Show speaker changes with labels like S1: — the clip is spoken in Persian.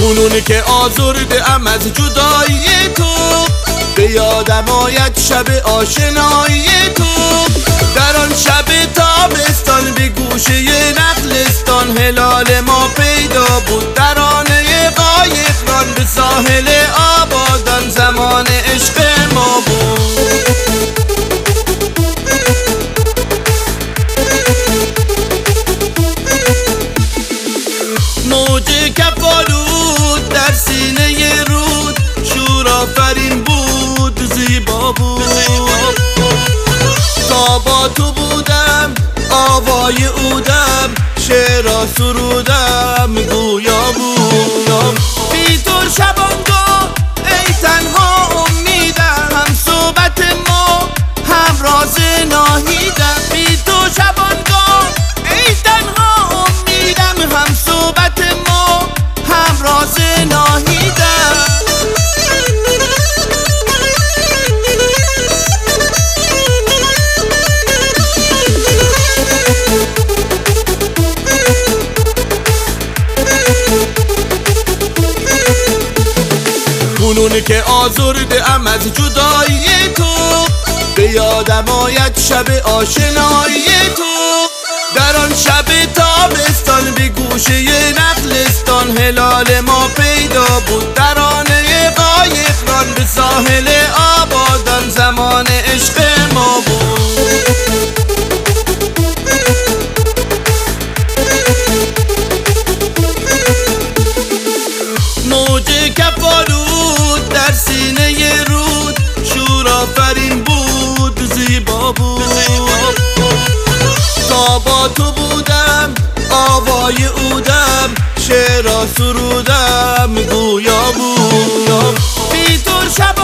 S1: کنون که آزرده ام از جدایی تو، به یادم آید شب آشنایی تو. در آن شب تابستان به گوشه نخلستان، هلال ما پیدا بود ترانه قایقران، به ساحل آبادان زمان عشق ما بود. موج کفالود در سینه رود، شور آفرین بود زیبا بود. تا با تو بودم آوای اودم، شعرا سرودم گویا بود. بی تو شبانگاه ای تنها امیدم، هم صحبت ما هم راز ناهیدم. بی تو شبانگاه ای تنها امیدم، هم صحبت ما هم راز ناهیدم. کنون که آزرده ام از جدایی تو، به یادم آید شب آشنایی تو. در آن شب تابستان به گوشه نخلستان، هلال ما پیدا بود ترانه قایقران، به ساحل آبادان زمان عشق ما بود. موج کفالود در سینه رود، شور آفرین بود زیبا بود. تا با تو بودم آوای اودم، شعرا سرودم گویا بود. بی تو شب